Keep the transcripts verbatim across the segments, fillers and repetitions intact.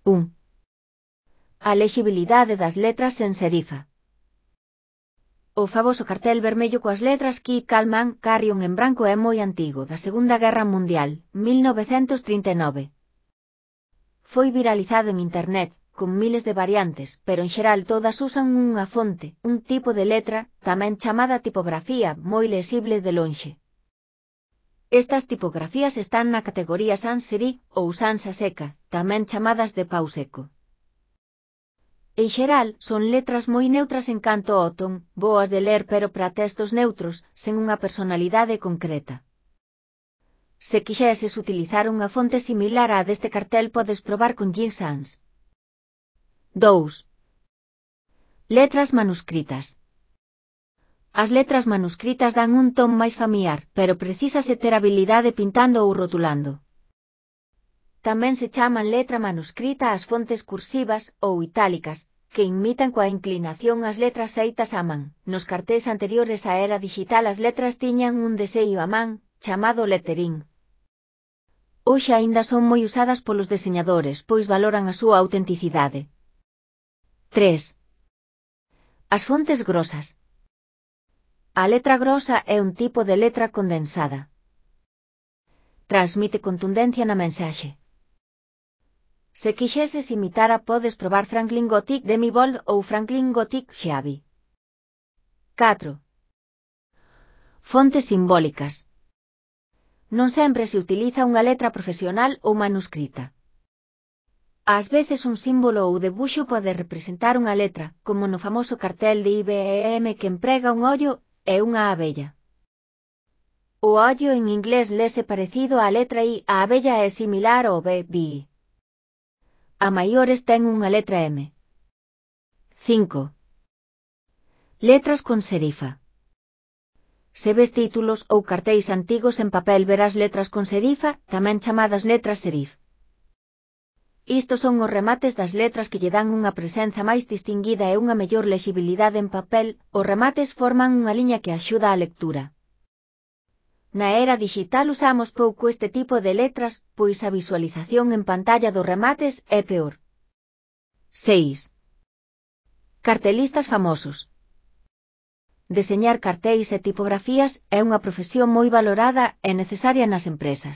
un. A lexibilidade das letras en serifa. O famoso cartel vermello coas letras Keep Calm and Carry On en branco é moi antigo, da Segunda Guerra Mundial, mil novecentos trinta e nove. Foi viralizado en internet, con miles de variantes, pero en xeral todas usan unha fonte, un tipo de letra, tamén chamada tipografía, moi lesible de lonxe. Estas tipografías están na categoría sans serif ou sans a seca, tamén chamadas de pau seco. En xeral, son letras moi neutras en canto ao ton, boas de ler pero para textos neutros, sen unha personalidade concreta. Se quixeses utilizar unha fonte similar á deste cartel podes probar con Gin Sans. dous. Letras manuscritas. As letras manuscritas dan un ton máis familiar, pero precisase ter habilidade pintando ou rotulando. Tamén se chaman letra manuscrita ás fontes cursivas ou itálicas, que imitan coa inclinación as letras feitas á man. Nos cartéis anteriores á era digital as letras tiñan un deseño á man, chamado lettering. Hoxe aínda son moi usadas polos deseñadores, pois valoran a súa autenticidade. tres. As fontes grosas. A letra grosa é un tipo de letra condensada. Transmite contundencia na mensaxe. Se quixeses imitara podes probar Franklin Gothic Demi Bold ou Franklin Gothic Shabby. catro. Fontes simbólicas. Non sempre se utiliza unha letra profesional ou manuscrita. Ás veces un símbolo ou debuxo pode representar unha letra, como no famoso cartel de I B M que emprega un ollo e unha abella. O ollo en inglés lese parecido á letra I, a abella é similar ao B, bee. A maiores ten unha letra M. cinco. Letras con serifa. Se ves títulos ou cartéis antigos en papel verás letras con serifa, tamén chamadas letras serif. Istos son os remates das letras que lle dan unha presenza máis distinguida e unha mellor lexibilidade en papel. Os remates forman unha liña que axuda á lectura. Na era digital usamos pouco este tipo de letras, pois a visualización en pantalla dos remates é peor. seis. Cartelistas famosos. Deseñar cartéis e tipografías é unha profesión moi valorada e necesaria nas empresas.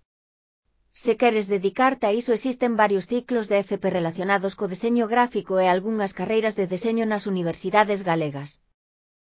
Se queres dedicarte a iso existen varios ciclos de F P relacionados co deseño gráfico e algunhas carreiras de deseño nas universidades galegas.